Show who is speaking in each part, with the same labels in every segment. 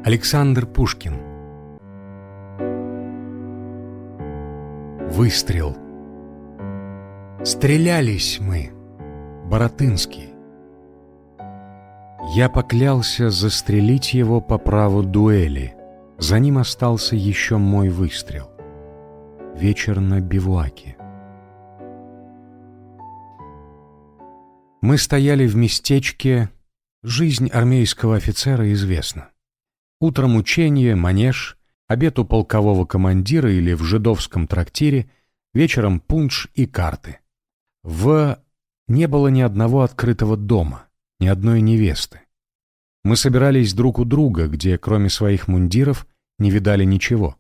Speaker 1: Александр Пушкин. Выстрел. Стрелялись мы, Баратынский. Я поклялся застрелить его по праву дуэли. За ним остался еще мой выстрел. Вечер на бивуаке. Мы стояли в местечке. Жизнь армейского офицера известна. Утром учение, манеж, обед у полкового командира или в жидовском трактире, вечером пунш и карты. Не было ни одного открытого дома, ни одной невесты. Мы собирались друг у друга, где, кроме своих мундиров, не видали ничего.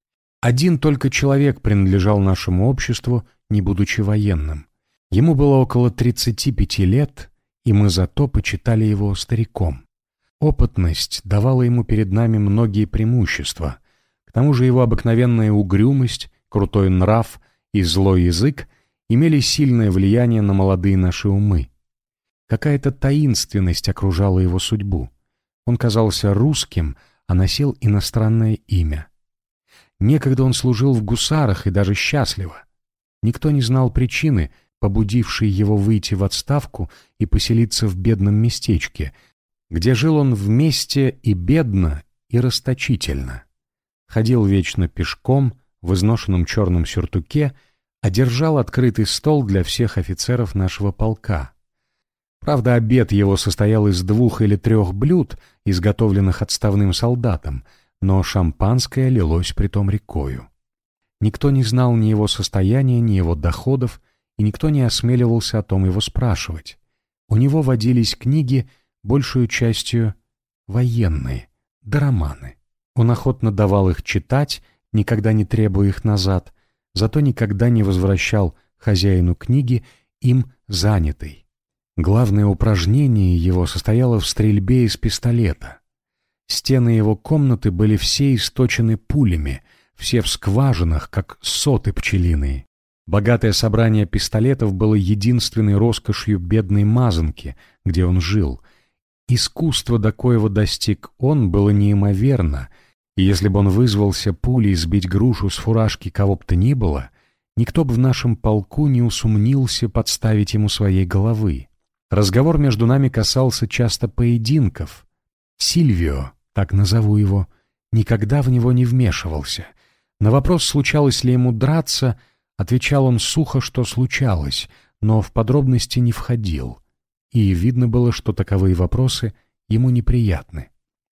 Speaker 1: Один только человек принадлежал нашему обществу, не будучи военным. Ему было около 35 лет, и мы зато почитали его стариком. Опытность давала ему перед нами многие преимущества. К тому же его обыкновенная угрюмость, крутой нрав и злой язык имели сильное влияние на молодые наши умы. Какая-то таинственность окружала его судьбу. Он казался русским, а носил иностранное имя. Некогда он служил в гусарах и даже счастливо. Никто не знал причины, побудившей его выйти в отставку и поселиться в бедном местечке, где жил он вместе и бедно, и расточительно. Ходил вечно пешком, в изношенном черном сюртуке, а держал открытый стол для всех офицеров нашего полка. Правда, обед его состоял из 2 или 3 блюд, изготовленных отставным солдатом, но шампанское лилось притом рекою. Никто не знал ни его состояния, ни его доходов, и никто не осмеливался о том его спрашивать. У него водились книги, большую частью военные, да романы. Он охотно давал их читать, никогда не требуя их назад, зато никогда не возвращал хозяину книги им занятой. Главное упражнение его состояло в стрельбе из пистолета. Стены его комнаты были все источены пулями, все в скважинах, как соты пчелиные. Богатое собрание пистолетов было единственной роскошью бедной мазанки, где он жил. Искусство, до коего достиг он, было неимоверно, и если бы он вызвался пулей сбить грушу с фуражки кого бы то ни было, никто бы в нашем полку не усумнился подставить ему своей головы. Разговор между нами касался часто поединков. Сильвио, так назову его, никогда в него не вмешивался. На вопрос, случалось ли ему драться, отвечал он сухо, что случалось, но в подробности не входил. И видно было, что таковые вопросы ему неприятны.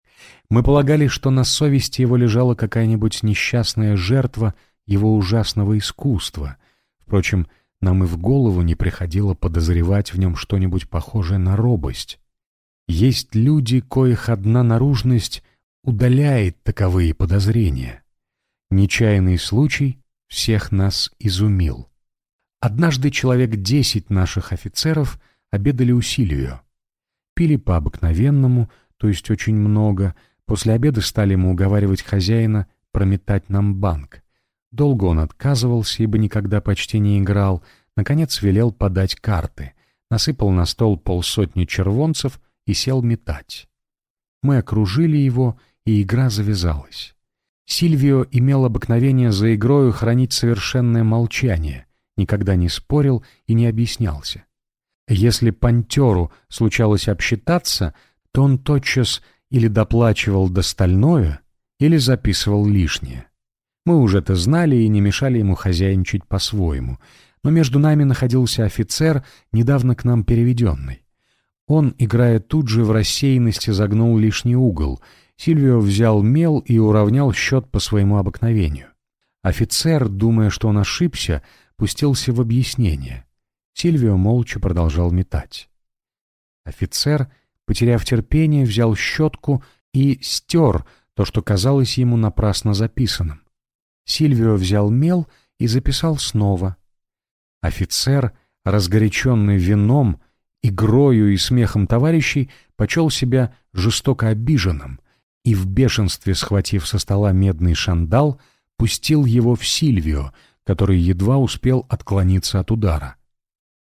Speaker 1: Мы полагали, что на совести его лежала какая-нибудь несчастная жертва его ужасного искусства. Впрочем, нам и в голову не приходило подозревать в нем что-нибудь похожее на робость. Есть люди, коих одна наружность удаляет таковые подозрения. Нечаянный случай всех нас изумил. Однажды человек 10 наших офицеров обедали у Сильвио. Пили по-обыкновенному, то есть очень много. После обеда стали мы уговаривать хозяина прометать нам банк. Долго он отказывался, ибо никогда почти не играл. Наконец велел подать карты. Насыпал на стол 50 червонцев и сел метать. Мы окружили его, и игра завязалась. Сильвио имел обыкновение за игрою хранить совершенное молчание, никогда не спорил и не объяснялся. Если пантеру случалось обсчитаться, то он тотчас или доплачивал достальное, или записывал лишнее. Мы уже это знали и не мешали ему хозяйничать по-своему, но между нами находился офицер, недавно к нам переведенный. Он, играя тут же в рассеянности, загнул лишний угол. Сильвио взял мел и уравнял счет по своему обыкновению. Офицер, думая, что он ошибся, пустился в объяснение. Сильвио молча продолжал метать. Офицер, потеряв терпение, взял щетку и стер то, что казалось ему напрасно записанным. Сильвио взял мел и записал снова. Офицер, разгоряченный вином, игрою и смехом товарищей, почел себя жестоко обиженным и в бешенстве, схватив со стола медный шандал, пустил его в Сильвио, который едва успел отклониться от удара.